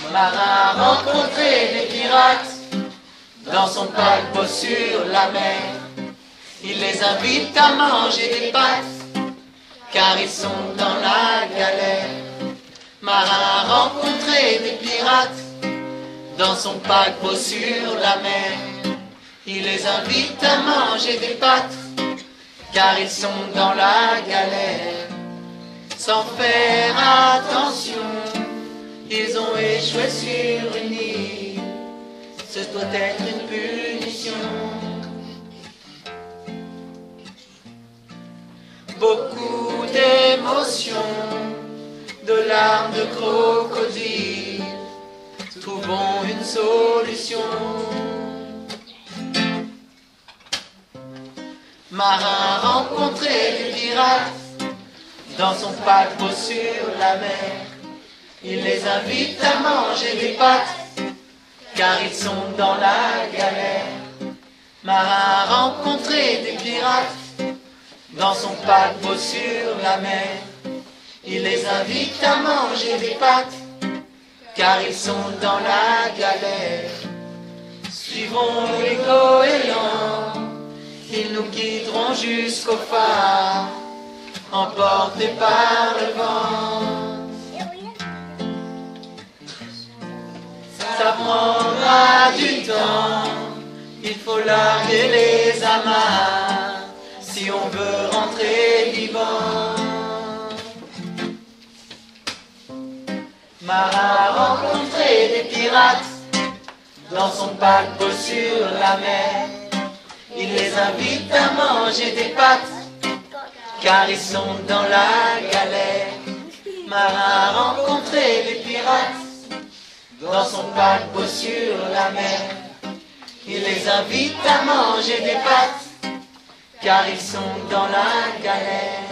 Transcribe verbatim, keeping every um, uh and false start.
Marin rencontrait les pirates dans son paquebot sur la mer. Il les invite à manger des pâtes, car ils sont dans la galère. Marin rencontrait des pirates dans son paquebot sur la mer. Il les invite à manger des pâtes, car ils sont dans la galère. Sans faire attention, ils ont échoué sur une île. Ce doit être une punition. Beaucoup d'émotions, de larmes de crocodile. Trouvons une solution. Marin rencontrait des pirates dans son paquebot sur la mer. Il les invite à manger des pâtes, car ils sont dans la galère. Marin rencontrait des pirates dans son paquebot sur la mer. Il les invite à manger des pâtes, car ils sont dans la galère. Suivons les goélands, ils nous guideront jusqu'au phare, emportés par le vent. Ça prendra du temps, il faut larguer les amarres, si on veut rentrer vivant. Marin rencontrait des pirates dans son paquebot sur la mer. Il les invite à manger des pâtes, car ils sont dans la galère. Marin rencontrait des pirates dans son paquebot sur la mer. Il les invite à manger des pâtes, car ils sont dans la galère.